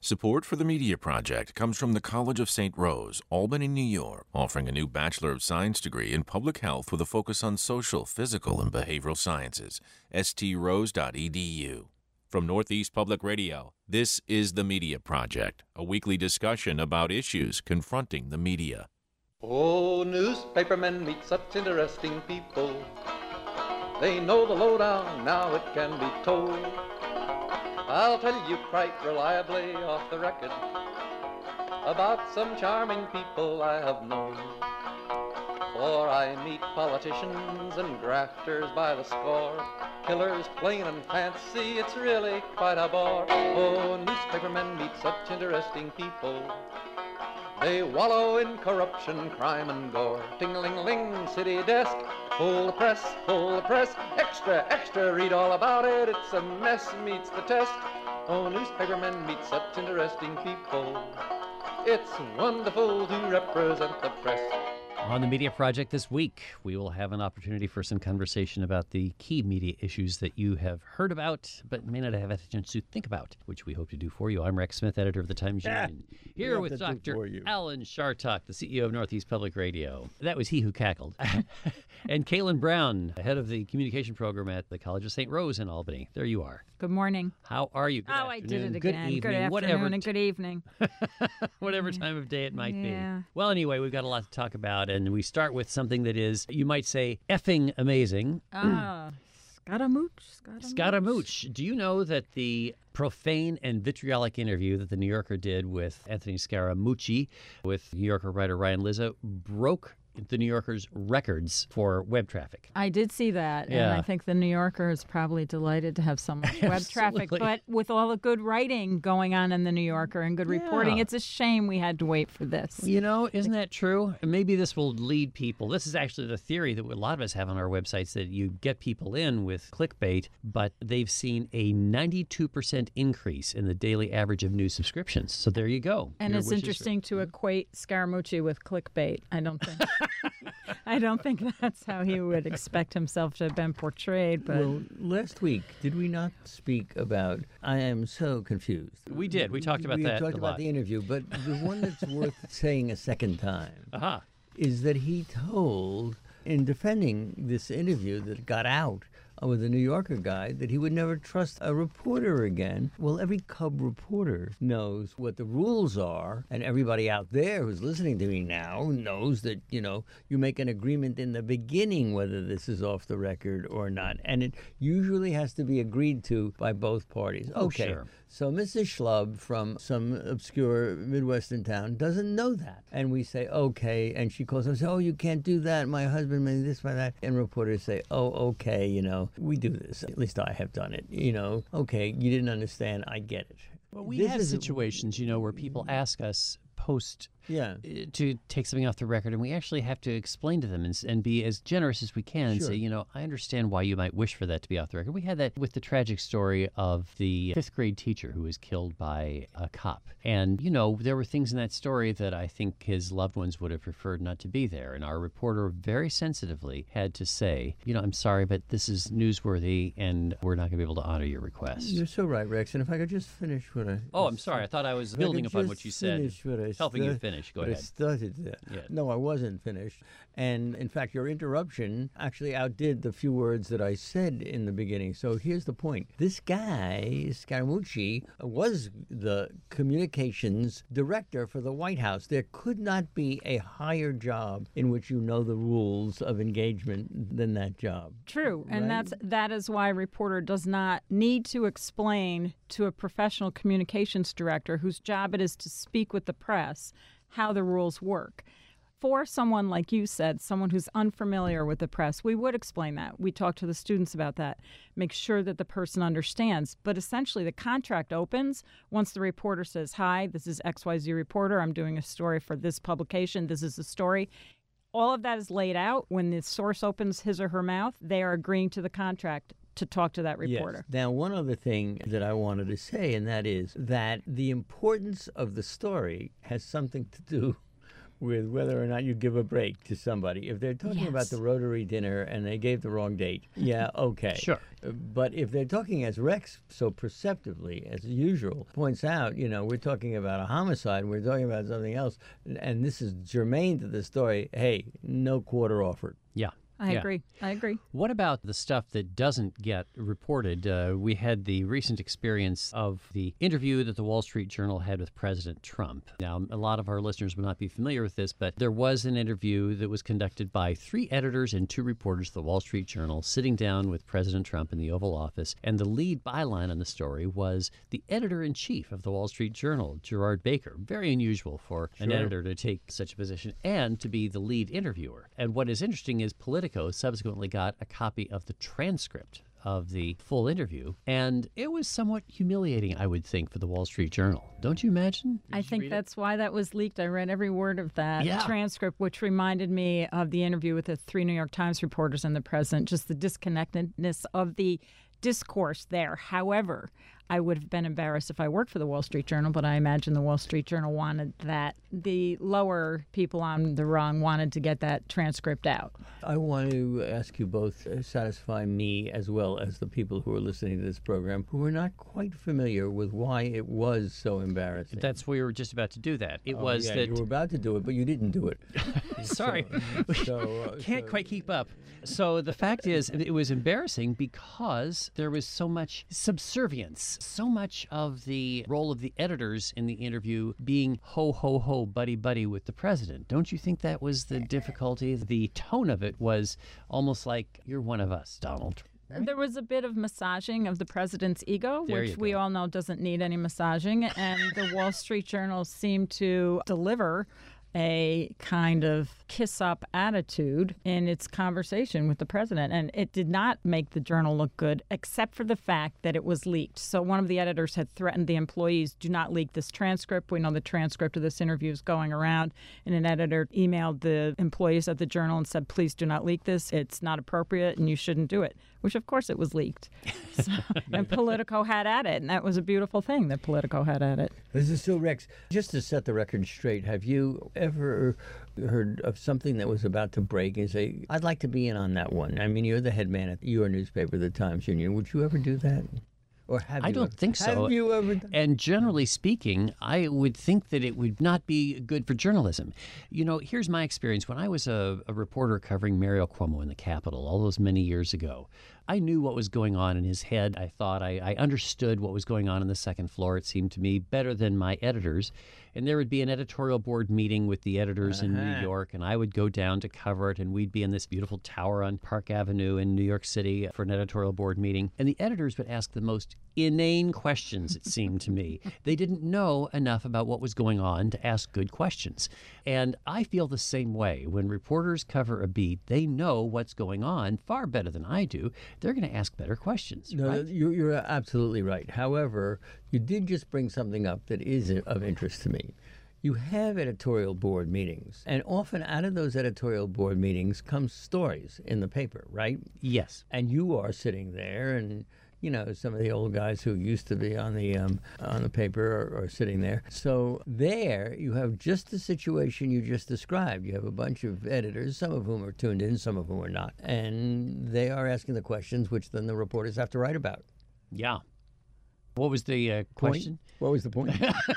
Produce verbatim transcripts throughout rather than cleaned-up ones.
Support for the Media Project comes from the College of Saint Rose, Albany, New York, offering a new Bachelor of Science degree in Public Health with a focus on social, physical, and behavioral sciences. s t rose dot e d u. From Northeast Public Radio, this is The Media Project, a weekly discussion about issues confronting the media. Oh, newspapermen meet such interesting people. They know the lowdown, now it can be told. I'll tell you quite reliably off the record about some charming people I have known. For I meet politicians and grafters by the score, killers plain and fancy, it's really quite a bore. Oh, newspapermen meet such interesting people. They wallow in corruption, crime, and gore. Ting-a-ling-a-ling, city desk, full the press, full the press. Extra, extra, read all about it, it's a mess, meets the test. Oh, newspapermen meet such interesting people. It's wonderful to represent the press. On the Media Project this week, we will have an opportunity for some conversation about the key media issues that you have heard about, but may not have had a chance to think about, which we hope to do for you. I'm Rex Smith, editor of the Times-Union, here with Doctor Alan Chartock, the C E O of Northeast Public Radio. That was he who cackled. And Kaylin Brown, head of the communication program at the College of Saint Rose in Albany. There you are. Good morning. How are you? Good oh, afternoon. I did it Good again. evening. Good afternoon whatever and good evening. Whatever time of day it might yeah. be. Well, anyway, we've got a lot to talk about, and we start with something that is, you might say, effing amazing. Ah, Scaramouche. Scaramouche. Scaramouche. Do you know that the profane and vitriolic interview that the New Yorker did with Anthony Scaramucci, with New Yorker writer Ryan Lizzo, broke the New Yorker's records for web traffic? I did see that, Yeah. and I think the New Yorker is probably delighted to have so much web traffic. But with all the good writing going on in the New Yorker and good Yeah. reporting, it's a shame we had to wait for this. You know, isn't that true? And maybe this will lead people. This is actually the theory that a lot of us have on our websites, that you get people in with clickbait, but they've seen a ninety-two percent increase in the daily average of new subscriptions. So there you go. And Your it's wishes interesting are- to equate Scaramucci with clickbait. I don't think. I don't think that's how he would expect himself to have been portrayed. But Well, last week, did we not speak about, I am so confused. We did. We talked about we that talked a about lot. the interview, but the one that's worth saying a second time Aha. is that he told, in defending this interview that got out with the New Yorker guy, that he would never trust a reporter again. Well, every Cub reporter knows what the rules are, and everybody out there who's listening to me now knows that, you know, you make an agreement in the beginning whether this is off the record or not, and it usually has to be agreed to by both parties. Oh, okay. sure. So Missus Schlub from some obscure Midwestern town doesn't know that. And we say, okay. And she calls and says, oh, you can't do that. My husband made this, my that. And reporters say, oh, okay, you know, we do this. At least I have done it. You know, okay, you didn't understand. I get it. Well, we This have is- situations, you know, where people ask us post Yeah. uh, to take something off the record, and we actually have to explain to them and, s- and be as generous as we can and Sure. say, you know, I understand why you might wish for that to be off the record. We had that with the tragic story of the fifth grade teacher who was killed by a cop. And, you know, there were things in that story that I think his loved ones would have preferred not to be there. And our reporter very sensitively had to say, you know, I'm sorry, but this is newsworthy, and we're not going to be able to honor your request. You're so right, Rex. And if I could just finish what I... Oh, I'm sorry. I thought I was If I building could upon just what you said, finish what I helping you sta- finish. Go what I ahead. started there. Yeah. No, I wasn't finished. And in fact, your interruption actually outdid the few words that I said in the beginning. So here's the point. This guy, Scaramucci, was the communications director for the White House. There could not be a higher job in which you know the rules of engagement than that job. True, and Right? that's that is why a reporter does not need to explain to a professional communications director whose job it is to speak with the press how the rules work. For someone like you said, someone who's unfamiliar with the press, we would explain that. We talk to the students about that, make sure that the person understands. But essentially, the contract opens once the reporter says, hi, this is X Y Z reporter. I'm doing a story for this publication. This is the story. All of that is laid out. When the source opens his or her mouth, they are agreeing to the contract to talk to that reporter. Yes. Now, one other thing that I wanted to say, and that is that the importance of the story has something to do with whether or not you give a break to somebody. If they're talking Yes. about the Rotary dinner and they gave the wrong date, yeah, okay. Sure. Uh, But if they're talking, as Rex so perceptively, as usual, points out, you know, we're talking about a homicide, we're talking about something else, and this is germane to the story, hey, no quarter offered. Yeah. I Yeah. agree. I agree. What about the stuff that doesn't get reported? Uh, we had the recent experience of the interview that the Wall Street Journal had with President Trump. Now, a lot of our listeners will not be familiar with this, but there was an interview that was conducted by three editors and two reporters of the Wall Street Journal sitting down with President Trump in the Oval Office. And the lead byline on the story was the editor-in-chief of the Wall Street Journal, Gerard Baker. Very unusual for an Sure. editor to take such a position and to be the lead interviewer. And what is interesting is Politico subsequently got a copy of the transcript of the full interview, and it was somewhat humiliating, I would think, for the Wall Street Journal. Don't you imagine? Did I you think read it? that's why that was leaked. I read every word of that Yeah. transcript, which reminded me of the interview with the three New York Times reporters and the president, just the disconnectedness of the discourse there. However, I would have been embarrassed if I worked for the Wall Street Journal, but I imagine the Wall Street Journal wanted that. The lower people on the rung wanted to get that transcript out. I want to ask you both, uh, satisfy me as well as the people who are listening to this program who are not quite familiar with why it was so embarrassing. That's we were just about to do that. It Oh, was yeah, that. you were about to do it, but you didn't do it. Sorry. So, uh, Can't so- quite keep up. So the fact is, it was embarrassing because there was so much subservience, so much of the role of the editors in the interview being ho, ho, ho, buddy, buddy with the president. Don't you think that was the difficulty? The tone of it was almost like, you're one of us, Donald. There was a bit of massaging of the president's ego, There which you we go. all know doesn't need any massaging. And the Wall Street Journal seemed to deliver a kind of kiss-up attitude in its conversation with the president. And it did not make the Journal look good, except for the fact that it was leaked. So one of the editors had threatened the employees, do not leak this transcript. We know the transcript of this interview is going around. And an editor emailed the employees at the Journal and said, please do not leak this. It's not appropriate and you shouldn't do it, which of course it was leaked. So, and Politico had at it. And that was a beautiful thing that Politico had at it. This is so, Rex, just to set the record straight, have you ever heard of something that was about to break and say, I'd like to be in on that one? I mean, you're the head man at your newspaper, the Times Union. Would you ever do that? Or have I you don't ever- think so. Have you ever done And generally speaking, I would think that it would not be good for journalism. You know, here's my experience. When I was a, a reporter covering Mario Cuomo in the Capitol all those many years ago, I knew what was going on in his head. I thought I, I understood what was going on on the second floor, it seemed to me, better than my editors. And there would be an editorial board meeting with the editors in New Uh-huh. York, and I would go down to cover it, and we'd be in this beautiful tower on Park Avenue in New York City for an editorial board meeting. And the editors would ask the most inane questions, it seemed to me. They didn't know enough about what was going on to ask good questions. And I feel the same way. When reporters cover a beat, they know what's going on far better than I do. They're going to ask better questions, No, right? you- you're absolutely right. However, you did just bring something up that is of interest to me. You have editorial board meetings, and often out of those editorial board meetings comes stories in the paper, right? Yes. And you are sitting there, and you know some of the old guys who used to be on the um, on the paper are, are sitting there. So there, you have just the situation you just described. You have a bunch of editors, some of whom are tuned in, some of whom are not, and they are asking the questions which then the reporters have to write about. Yeah. What was the uh, Point? question? What was the point?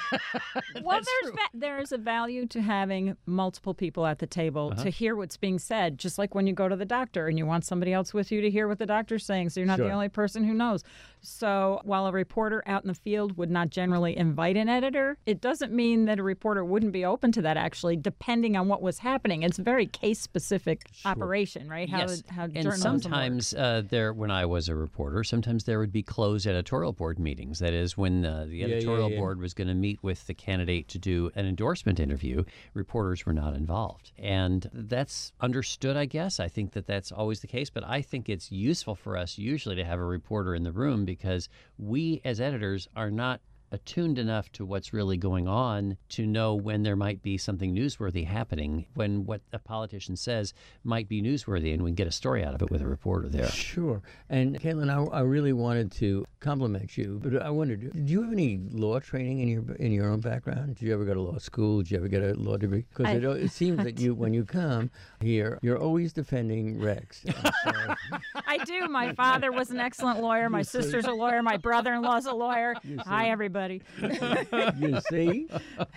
Well, there's va- there is a value to having multiple people at the table Uh-huh. to hear what's being said, just like when you go to the doctor and you want somebody else with you to hear what the doctor's saying, so you're not Sure. the only person who knows. So while a reporter out in the field would not generally invite an editor, it doesn't mean that a reporter wouldn't be open to that, actually, depending on what was happening. It's a very case-specific operation, right? How, yes. how and journalism works. sometimes uh, there, when I was a reporter, sometimes there would be closed editorial board meetings. That is, when uh, the yeah, editorial yeah. board was going to meet with the candidate to do an endorsement interview, reporters were not involved. And that's understood, I guess. I think that that's always the case. But I think it's useful for us usually to have a reporter in the room because we as editors are not attuned enough to what's really going on to know when there might be something newsworthy happening, when what a politician says might be newsworthy, and we can get a story out of it with a reporter there. Sure. And Caitlin, I, I really wanted to compliment you, but I wondered, did you have any law training in your in your own background? Did you ever go to law school? Did you ever get a law degree? Because it, it seems that you, when you come here, you're always defending Rex. So, I do. My father was an excellent lawyer. My sister's a lawyer. My brother-in-law's a lawyer. Hi, everybody. You see?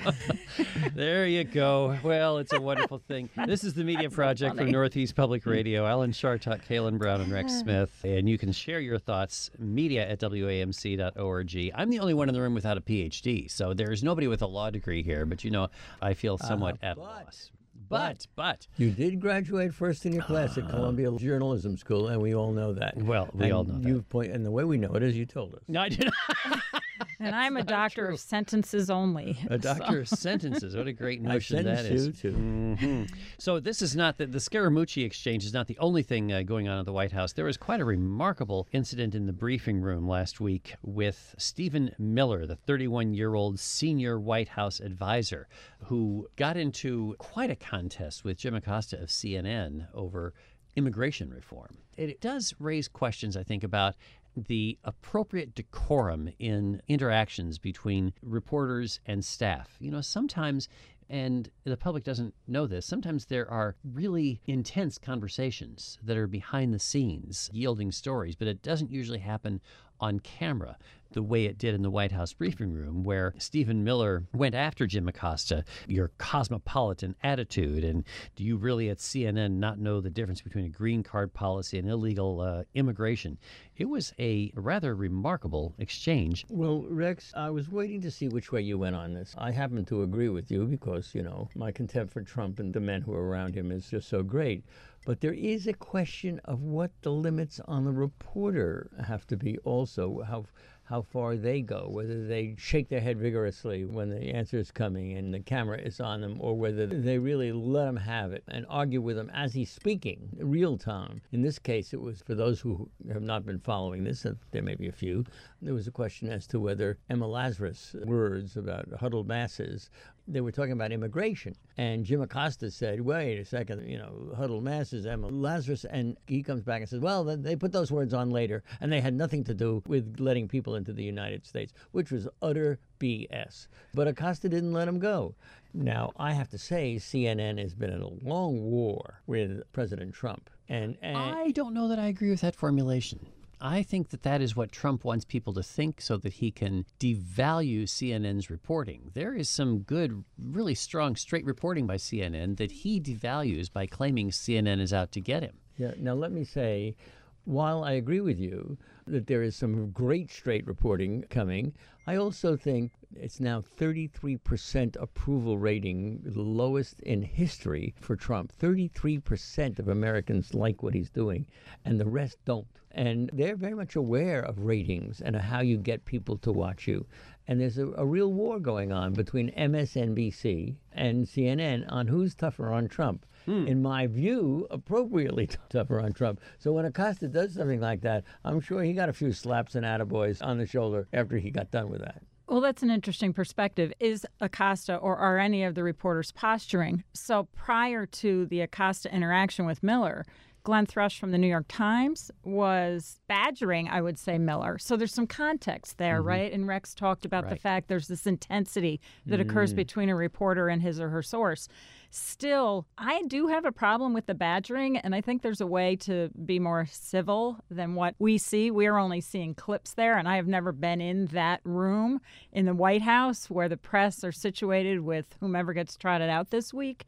There you go. Well, it's a wonderful thing. This is the Media Project from Northeast Public Radio. Alan Chartock, Kaylin Brown, and Rex Smith. And you can share your thoughts, media at W A M C dot org. I'm the only one in the room without a P H D, so there's nobody with a law degree here, but you know, I feel somewhat uh, at but, loss. But, but. You did graduate first in your class at Columbia Journalism School, and we all know that. Well, we and all know that. You've point, and the way we know it is you told us. No, I did not. And I'm a doctor of sentences only. A doctor of sentences. What a great notion that I is. you too. Mm-hmm. So this is not, the, the Scaramucci exchange is not the only thing uh, going on at the White House. There was quite a remarkable incident in the briefing room last week with Stephen Miller, the thirty-one-year-old senior White House advisor, who got into quite a contest with Jim Acosta of C N N over immigration reform. It does raise questions, I think, about the appropriate decorum in interactions between reporters and staff. You know, sometimes, and the public doesn't know this, sometimes there are really intense conversations that are behind the scenes, yielding stories, but it doesn't usually happen on camera the way it did in the White House briefing room, where Stephen Miller went after Jim Acosta, your cosmopolitan attitude, and do you really at C N N not know the difference between a green card policy and illegal uh, immigration? It was a rather remarkable exchange. Well, Rex, I was waiting to see which way you went on this. I happen to agree with you because, you know, my contempt for Trump and the men who are around him is just so great. But there is a question of what the limits on the reporter have to be also, how how far they go, whether they shake their head vigorously when the answer is coming and the camera is on them, or whether they really let him have it and argue with him as he's speaking, real time. In this case, it was, for those who have not been following this, and there may be a few, there was a question as to whether Emma Lazarus' words about huddled masses, they were talking about immigration. And Jim Acosta said, wait a second, you know, huddled masses, Emma Lazarus. And he comes back and says, well, they put those words on later, and they had nothing to do with letting people into the United States, which was utter B S. But Acosta didn't let him go. Now, I have to say, C N N has been in a long war with President Trump. And, and I don't know that I agree with that formulation. I think that that is what Trump wants people to think so that he can devalue C N N's reporting. There is some good, really strong, straight reporting by C N N that he devalues by claiming C N N is out to get him. Yeah. Now, let me say, while I agree with you that there is some great straight reporting coming, I also think it's now thirty-three percent approval rating, the lowest in history for Trump. thirty-three percent of Americans like what he's doing, and the rest don't. And they're very much aware of ratings and how you get people to watch you. And there's a, a real war going on between M S N B C and C N N on who's tougher on Trump. Hmm. In my view, appropriately t- tougher on Trump. So when Acosta does something like that, I'm sure he got a few slaps and attaboys on the shoulder after he got done with that. Well, that's an interesting perspective. Is Acosta or are any of the reporters posturing? So prior to the Acosta interaction with Miller, Glenn Thrush from the New York Times was badgering, I would say, Miller. So there's some context there, mm-hmm. right? And Rex talked about right. the fact there's this intensity that mm. occurs between a reporter and his or her source. Still, I do have a problem with the badgering, and I think there's a way to be more civil than what we see. We're only seeing clips there, and I have never been in that room in the White House where the press are situated with whomever gets trotted out this week.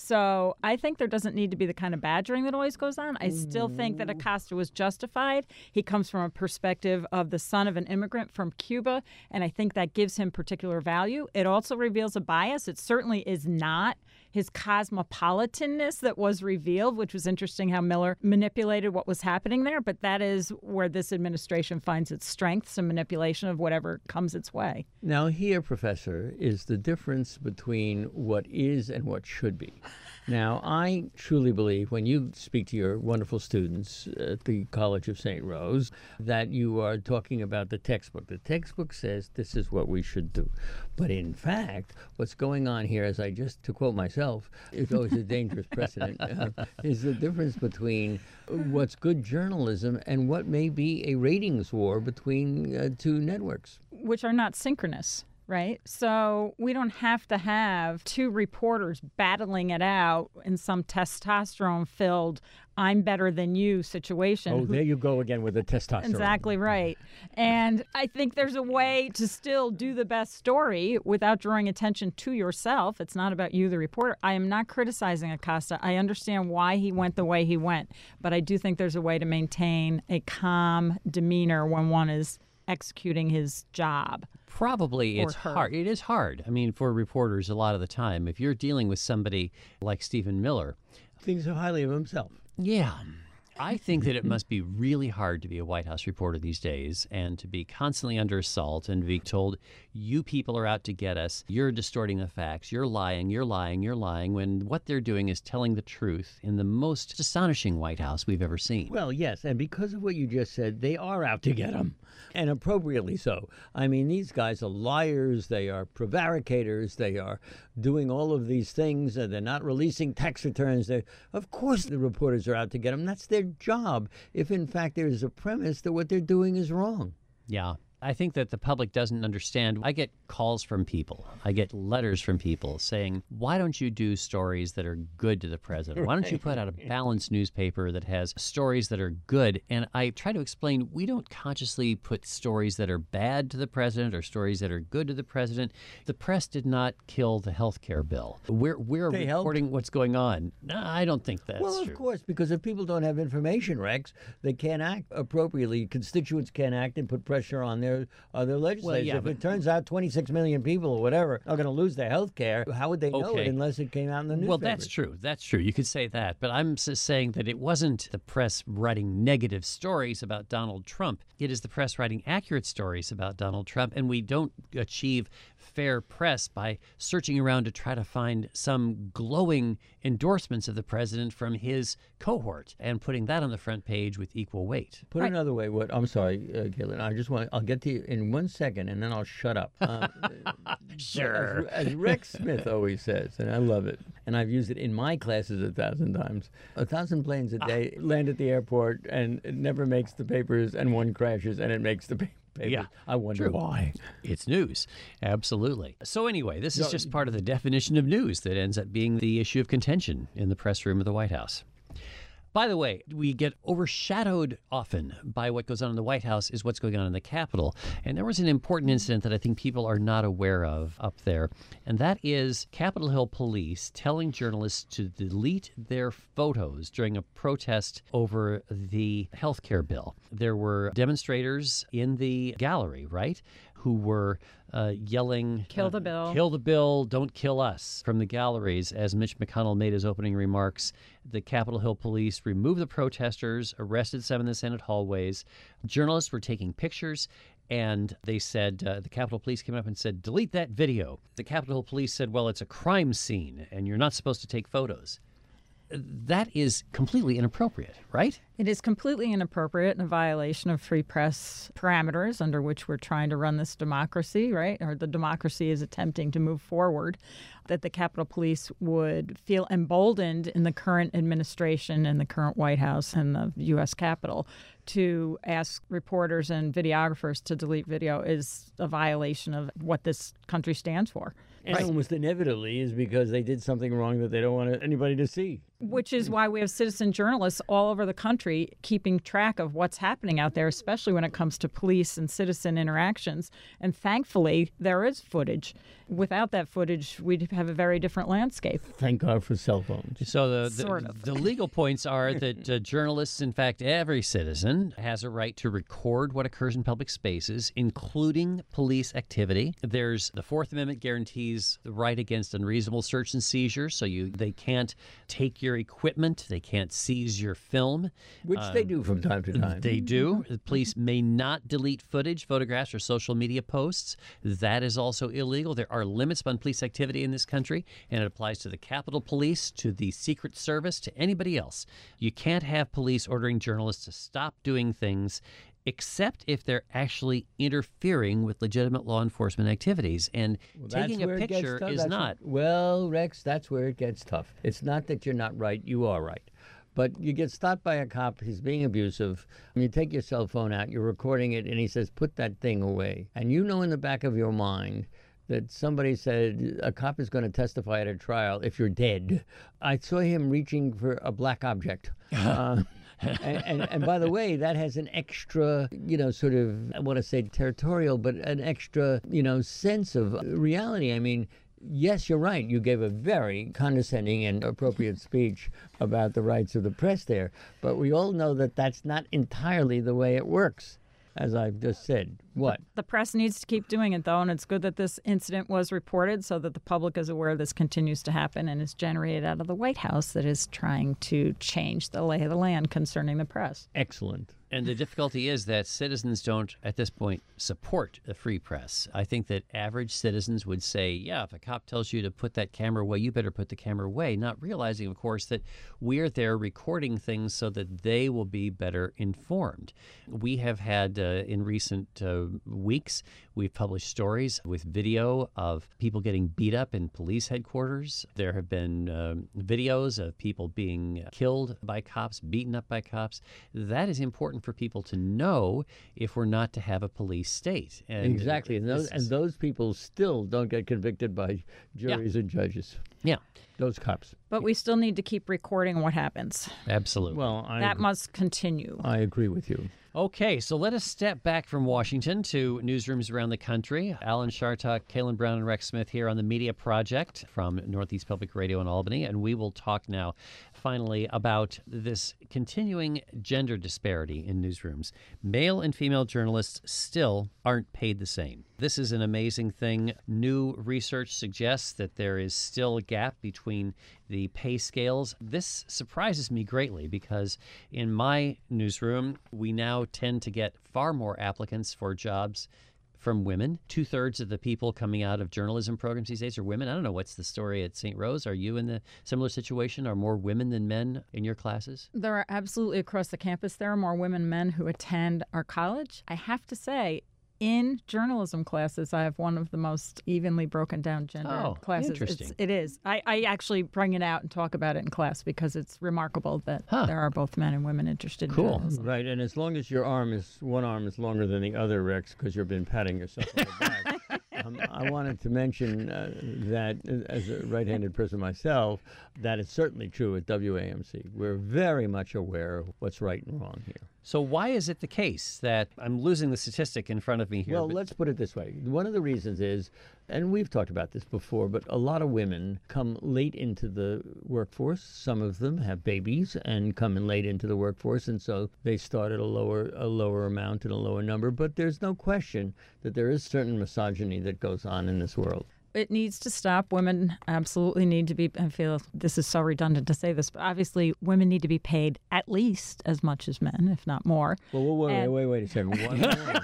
So I think there doesn't need to be the kind of badgering that always goes on. I still think that Acosta was justified. He comes from a perspective of the son of an immigrant from Cuba, and I think that gives him particular value. It also reveals a bias. It certainly is not his cosmopolitanness that was revealed, which was interesting how Miller manipulated what was happening there. But that is where this administration finds its strengths and manipulation of whatever comes its way. Now here, Professor, is the difference between what is and what should be. Now, I truly believe when you speak to your wonderful students at the College of Saint Rose that you are talking about the textbook. The textbook says this is what we should do. But in fact, what's going on here, as I just, to quote myself, it's always a dangerous precedent, uh, is the difference between what's good journalism and what may be a ratings war between uh, two networks. Which are not synchronous. Right? So we don't have to have two reporters battling it out in some testosterone-filled, I'm better than you situation. Oh, there you go again with the testosterone. Exactly right. And I think there's a way to still do the best story without drawing attention to yourself. It's not about you, the reporter. I am not criticizing Acosta. I understand why he went the way he went. But I do think there's a way to maintain a calm demeanor when one is executing his job. Probably it's her. hard. It is hard. I mean, for reporters, a lot of the time, if you're dealing with somebody like Stephen Miller, thinks so highly of himself. Yeah. I think that it must be really hard to be a White House reporter these days and to be constantly under assault and be told, you people are out to get us, you're distorting the facts, you're lying, you're lying, you're lying, when what they're doing is telling the truth in the most astonishing White House we've ever seen. Well, yes, and because of what you just said, they are out to get him, and appropriately so. I mean, these guys are liars, they are prevaricators, they are doing all of these things, and they're not releasing tax returns. They're, of course the reporters are out to get them. That's their job, if in fact there is a premise that what they're doing is wrong. Yeah. I think that the public doesn't understand. I get calls from people. I get letters from people saying, why don't you do stories that are good to the president? Why don't you put out a balanced newspaper that has stories that are good? And I try to explain, we don't consciously put stories that are bad to the president or stories that are good to the president. The press did not kill the health care bill. We're, we're They reporting helped. what's going on. No, I don't think that's Well, true. of course, because if people don't have information, Rex, they can't act appropriately. Constituents can't act and put pressure on their uh, their legislators. yeah, if but- it turns out twenty-six million people or whatever are going to lose their health care, how would they know Okay. it unless it came out in the newspaper? Well, that's true. That's true. You could say that. But I'm just saying that it wasn't the press writing negative stories about Donald Trump. It is the press writing accurate stories about Donald Trump. And we don't achieve fair press by searching around to try to find some glowing endorsements of the president from his cohort and putting that on the front page with equal weight. Put Right. another way, what I'm sorry, uh, Caitlin, I just want I'll get to you in one second and then I'll shut up. Uh, Sure. As, as Rex Smith always says, and I love it, and I've used it in my classes a thousand times. A thousand planes a day land at the airport and it never makes the papers, and one crashes and it makes the pa- papers. Yeah, I wonder true. why. It's news. Absolutely. So anyway, this is No, just part of the definition of news that ends up being the issue of contention in the press room of the White House. By the way, we get overshadowed often by what goes on in the White House is what's going on in the Capitol. And there was an important incident that I think people are not aware of up there, and that is Capitol Hill police telling journalists to delete their photos during a protest over the health care bill. There were demonstrators in the gallery, right, who were uh, yelling, Kill uh, the bill. Kill the bill, don't kill us, from the galleries as Mitch McConnell made his opening remarks. The Capitol Hill police removed the protesters, arrested some in the Senate hallways. Journalists were taking pictures, and they said, uh, the Capitol Police came up and said, delete that video. The Capitol Hill Police said, well, it's a crime scene, and you're not supposed to take photos. That is completely inappropriate, right? It is completely inappropriate and a violation of free press parameters under which we're trying to run this democracy, right? Or the democracy is attempting to move forward. That the Capitol Police would feel emboldened in the current administration and the current White House and the U S Capitol to ask reporters and videographers to delete video is a violation of what this country stands for. And almost inevitably is because they did something wrong that they don't want anybody to see. Which is why we have citizen journalists all over the country keeping track of what's happening out there, especially when it comes to police and citizen interactions. And thankfully, there is footage. Without that footage, we'd have a very different landscape. Thank God for cell phones. So the, the, Sort of. the legal points are that uh, journalists, in fact, every citizen has a right to record what occurs in public spaces, including police activity. There's the Fourth Amendment guarantees the right against unreasonable search and seizure, so you they can't take your equipment, they can't seize your film. Which they do from time to time. They do. The police may not delete footage, photographs, or social media posts. That is also illegal. There are limits on police activity in this country, and it applies to the Capitol Police, to the Secret Service, to anybody else. You can't have police ordering journalists to stop doing things except if they're actually interfering with legitimate law enforcement activities. And Well, taking that's a where it gets picture tough. is That's not. where- well, Rex, that's where it gets tough. It's not that you're not right. You are right. But you get stopped by a cop, he's being abusive, and you take your cell phone out, you're recording it, and he says, put that thing away. And you know in the back of your mind that somebody said a cop is going to testify at a trial if you're dead. I saw him reaching for a black object. uh, and, and, and by the way, that has an extra, you know, sort of, I want to say territorial, but an extra, you know, sense of reality. I mean, yes, you're right. You gave a very condescending and appropriate speech about the rights of the press there. But we all know that that's not entirely the way it works, as I've just said. What? The press needs to keep doing it, though, and it's good that this incident was reported so that the public is aware this continues to happen and is generated out of the White House that is trying to change the lay of the land concerning the press. Excellent. And the difficulty is that citizens don't, at this point, support a free press. I think that average citizens would say, yeah, if a cop tells you to put that camera away, you better put the camera away, not realizing, of course, that we're there recording things so that they will be better informed. We have had, uh, in recent uh, weeks, we've published stories with video of people getting beat up in police headquarters. There have been um, videos of people being killed by cops, beaten up by cops. That is important for people to know if we're not to have a police state. And Exactly. And those, this and is- those people still don't get convicted by juries and judges. yeah, Those cops. But we still need to keep recording what happens. absolutely. Well, I, That must continue. I agree with you. Okay, so let us step back from Washington to newsrooms around the country. Alan Chartock, Kaylin Brown, and Rex Smith here on the Media Project from Northeast Public Radio in Albany. And we will talk now, finally, about this continuing gender disparity in newsrooms. Male and female journalists still aren't paid the same. This is an amazing thing. New research suggests that there is still a gap between the pay scales. This surprises me greatly because in my newsroom, we now tend to get far more applicants for jobs from women. Two-thirds of the people coming out of journalism programs these days are women. I don't know what's the story at Saint Rose. Are you in the similar situation? Are more women than men in your classes? There are absolutely across the campus, there are more women and men who attend our college. I have to say, in journalism classes, I have one of the most evenly broken down gender Oh, classes. interesting. It's, it is. I, I actually bring it out and talk about it in class because it's remarkable that Huh. there are both men and women interested in Cool. journalism. Right, and as long as your arm is, one arm is longer than the other, Rex, because you've been patting yourself on the back. um, I wanted to mention uh, that, uh, as a right-handed person myself, that is certainly true at W A M C. We're very much aware of what's right and wrong here. So why is it the case that I'm losing the statistic in front of me here? Well, but- let's put it this way. One of the reasons is, and we've talked about this before, but a lot of women come late into the workforce. Some of them have babies and come in late into the workforce, and so they start at a lower a lower amount and a lower number. But there's no question that there is certain misogyny that goes on in this world. It needs to stop. Women absolutely need to be, I feel this is so redundant to say this, but obviously women need to be paid at least as much as men, if not more. Well, wait, wait, And- wait, wait a second. Why more?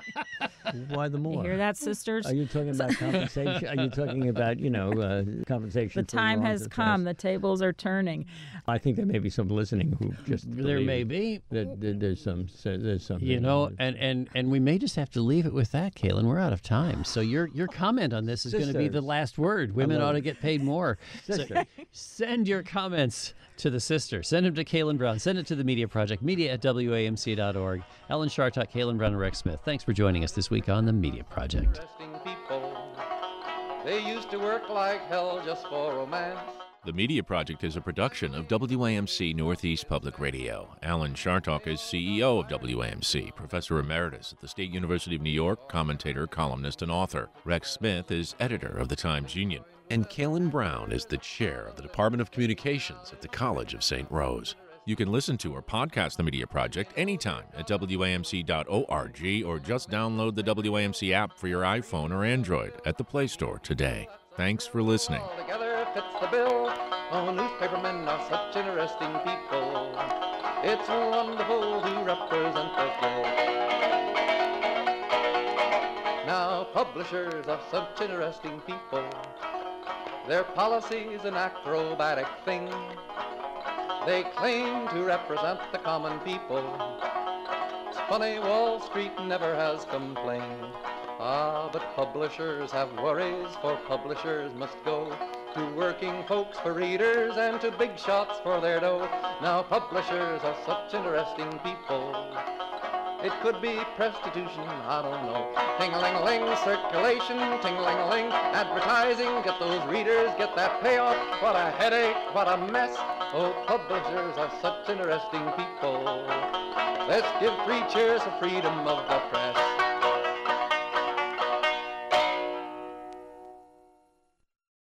Why the more? You hear that, sisters? Are you talking about compensation? Are you talking about, you know, uh, compensation? The for time wrongs has of come. past? The tables are turning. I think there may be some listening who just there believe may be. that, that there's some there's something. You know, and, and, and we may just have to leave it with that, Kaylin. We're out of time. So your your comment on this is going to be the Sisters. last word. Women love ought to it. get paid more. So Sister. send your comments to the sister. Send them to Kaylin Brown. Send it to the Media Project, media at W A M C dot org. Alan Chartock, Kaylin Brown, and Rex Smith. Thanks for joining us this week on the Media Project. Interesting people. They used to work like hell just for romance. The Media Project is a production of W A M C Northeast Public Radio. Alan Chartock is C E O of W A M C, Professor Emeritus at the State University of New York, commentator, columnist, and author. Rex Smith is editor of the Times-Union. And Kaylin Brown is the chair of the Department of Communications at the College of Saint Rose. You can listen to or podcast the Media Project anytime at W A M C dot org or just download the W A M C app for your iPhone or Android at the Play Store today. Thanks for listening. All together fits the bill. Oh, newspapermen are such interesting people. It's wonderful to represent the Globe. Now, publishers are such interesting people. Their policy's an acrobatic thing. They claim to represent the common people. It's funny, Wall Street never has complained. Ah, but publishers have worries, for publishers must go to working folks for readers and to big shots for their dough. Now, publishers are such interesting people. It could be prostitution, I don't know. Ting-a-ling-a-ling, circulation, ting-a-ling-a-ling, advertising, get those readers, get that payoff. What a headache, what a mess. Oh, publishers are such interesting people. Let's give three cheers for freedom of the press.